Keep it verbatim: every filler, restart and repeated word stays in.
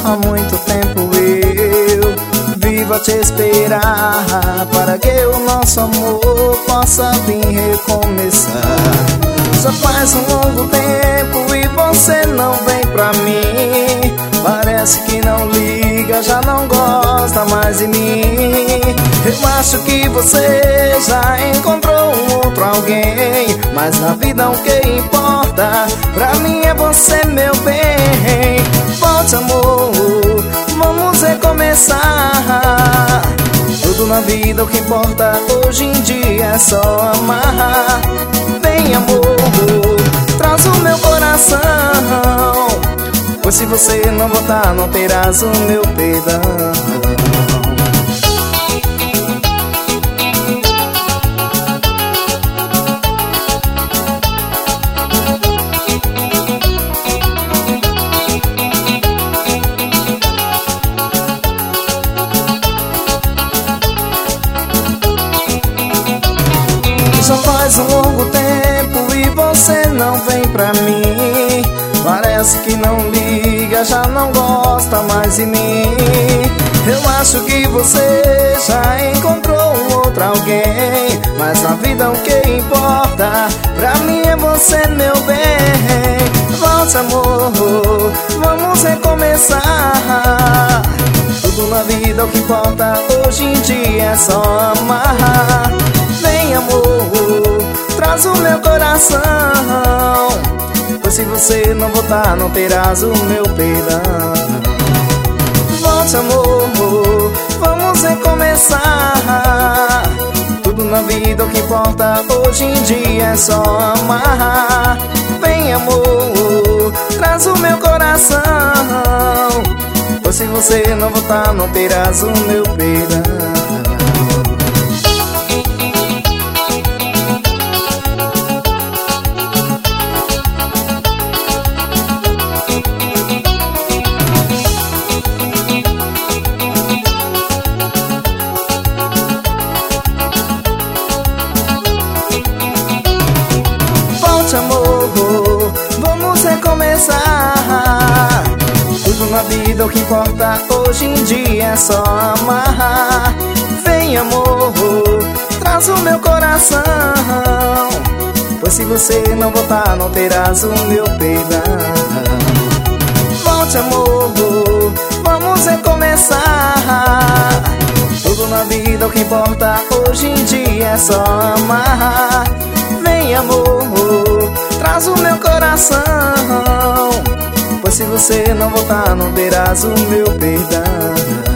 há muito tempo eu vivo a te esperar, para que o nosso amor possa vir recomeçar. Já faz um longo tempo e você não vem pra mim. Parece que não liga, já não gosta mais de mim. Eu acho que você já encontrou um outro alguém, mas na vida o que importa pra mim é você, meu bem. Volte, amor, vamos recomeçar. Tudo na vida o que importa hoje em dia é só amar. Vem, amor, traz o meu coração, pois se você não voltar não terás o meu perdão. Já faz um longo tempo e você não vem pra mim. Parece que não liga, já não gosta mais de mim. Eu acho que você já encontrou um outro alguém, mas na vida o que importa pra mim é você, meu bem. Volte, amor, vamos recomeçar. Tudo na vida o que importa hoje em dia é só amar. Vem, amor, traz o meu coração, pois se você não voltar não terás o meu perdão. Volte, amor, vamos recomeçar. Tudo na vida o que importa hoje em dia é só amar. Vem, amor, traz o meu coração, pois se você não voltar não terás o meu perdão. Amor, vamos recomeçar. Tudo na vida o que importa hoje em dia é só amar. Vem, amor, traz o meu coração, pois se você não voltar não terás o meu perdão. Volte, amor, vamos recomeçar. Tudo na vida o que importa hoje em dia é só amar. Vem, amor, traz o meu coração, pois se você não voltar não terás o meu perdão.